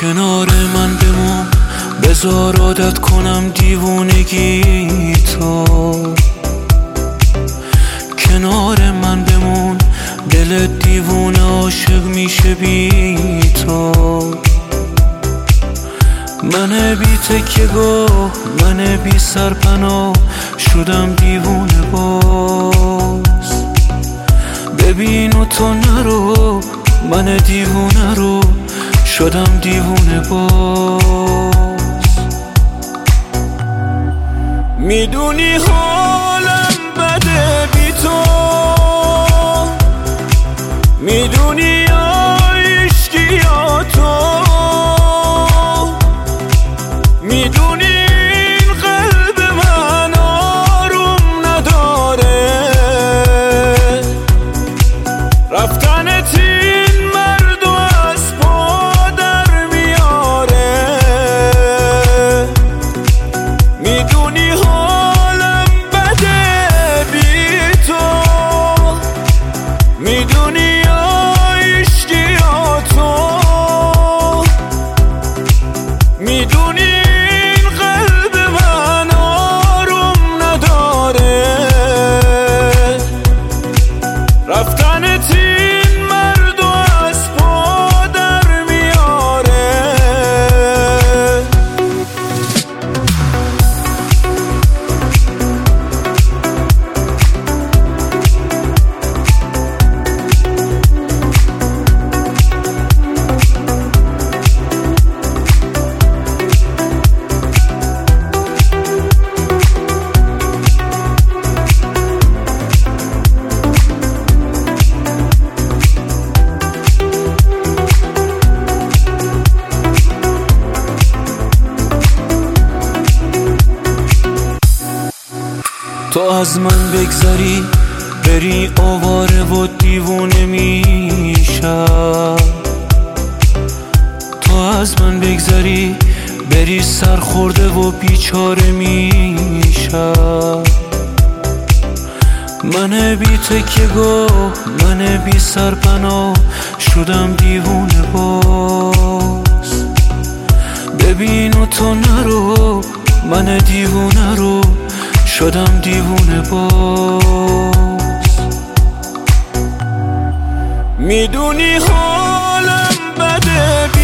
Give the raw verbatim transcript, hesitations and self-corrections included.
کنار من بمون، بذار عادت کنم دیوونگی تو. کنار من بمون، دل دیوونه عاشق میشه بی تو. من بی تکیه گاه، من بی سرپناه، شدم دیوونه باز. ببین و تو نرو، من دیوونه رو شدم دیوونه باز. میدونی حالم بده بی تو، میدونی عشقی یا تو، میدونی این قلب من آروم نداره. رفتنت این مرد و از پا در میاره. میدونی حالم بده بی تو، میدونی عشقی یا تو، میدونی این قلب من آروم نداره. رفتنت این مرد و از پا در میاره. تو از من بگذری بری آواره و دیوونه میشم. تو از من بگذری بری سرخورده و بیچاره میشم. من بی تکیه گاه، من بی سرپناه، شدم دیوونه باز. ببین و تو نرو، من دیوونه رو شدم دیوونه باز. میدونی حالم بده